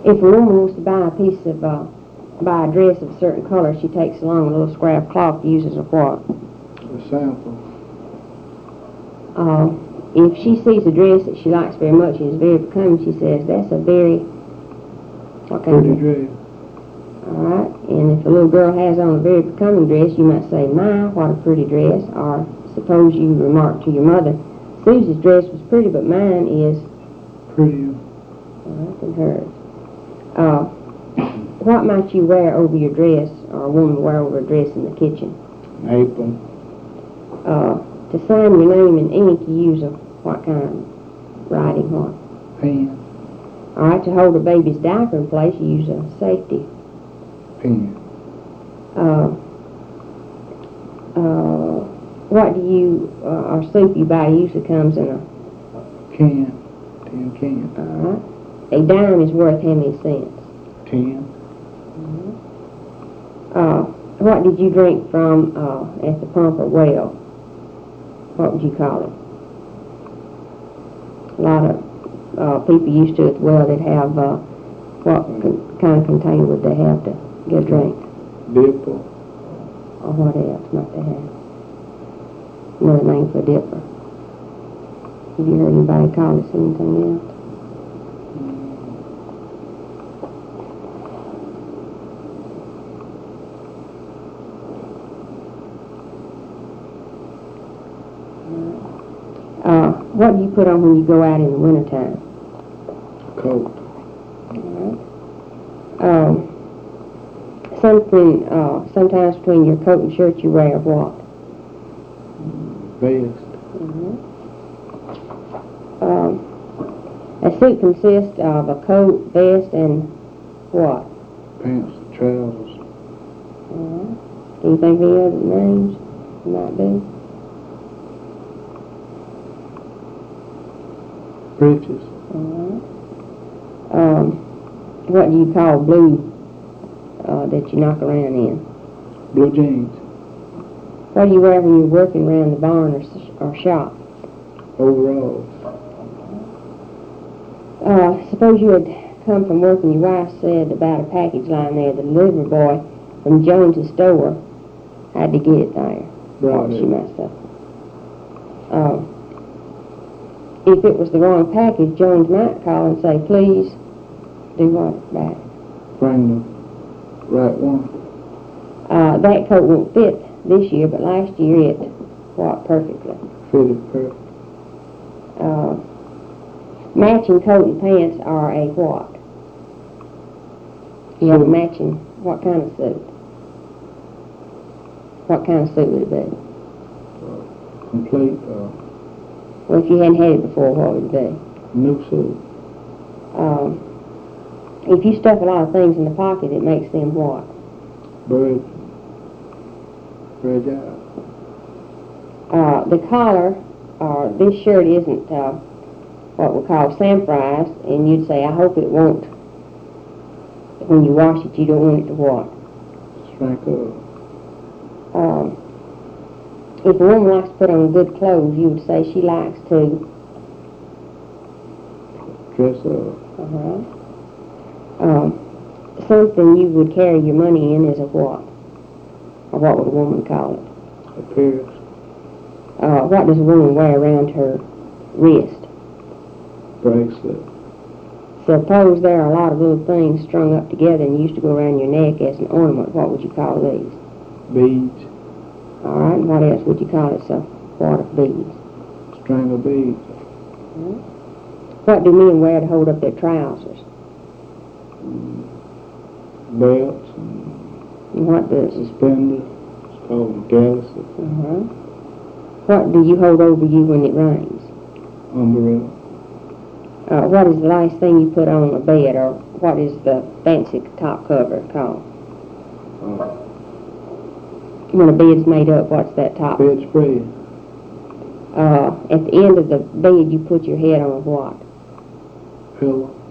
If a woman wants to buy a piece of, buy a dress of a certain color, she takes along a little square of cloth, uses a what? A sample. If she sees a dress that she likes very much and is very becoming, she says, that's a very, what kind Pretty of dress. Alright, and if a little girl has on a very becoming dress, you might say, my, what a pretty dress. Or suppose you remark to your mother, Susie's dress was pretty, but mine is Prettier. than hers. What might you wear over your dress, or a woman wear over a dress in the kitchen? An apron. To sign your name in ink, you use a what kind of writing? What? Pen. All right. To hold a baby's diaper in place, you use a safety. Pen. What do you or soup you buy usually comes in a Can. Tin can. all right. A dime is worth how many cents? 10. What did you drink from at the pump or well? What would you call it? A lot of people used to at the well, they'd have, what kind of container would they have to get a drink? Dipper. Or what else might they have? Another name for a dipper. Have you heard anybody call it anything else? What do you put on when you go out in the wintertime? Coat. Something, sometimes between your coat and shirt you wear what? Vest. A suit consists of a coat, vest, and what? Pants, trousers. Can you think of any other names it might be? Breeches. What do you call blue that you knock around in? Blue jeans. What do you wear when you're working around the barn or shop? Overalls. Suppose you had come from work and your wife said about a package lying there, the delivery boy from Jones's store had to get it there. Right. She messed up. If it was the wrong package, Jones might call and say, please do what back? Bring the right one. That coat won't fit this year, but last year it, what, perfectly. Fitted perfect. Matching coat and pants are a what? You have a matching, what kind of suit? What kind of suit would it be? Complete. Well, if you hadn't had it before, what would it be? New suit. If you stuff a lot of things in the pocket, it makes them what? Fragile. The collar, this shirt isn't what we call samprized, and you'd say, I hope it won't, when you wash it, you don't want it to what? Shrink up. If a woman likes to put on good clothes, you would say she likes to Dress up. something you would carry your money in is a what? Or what would a woman call it? A purse. What does a woman wear around her wrist? Bracelet. Suppose there are a lot of little things strung up together and used to go around your neck as an ornament. What would you call these? Beads. All right, and what else would you call it? So, what of beads? String of beads. What do men wear to hold up their trousers? Belts. And what does? Suspenders. It's called a galaxy. What do you hold over you when it rains? Umbrella. What is the last thing you put on a bed, or what is the fancy top cover called? When a bed's made up, what's that top? Bedspread. At the end of the bed, you put your head on what? Pillow.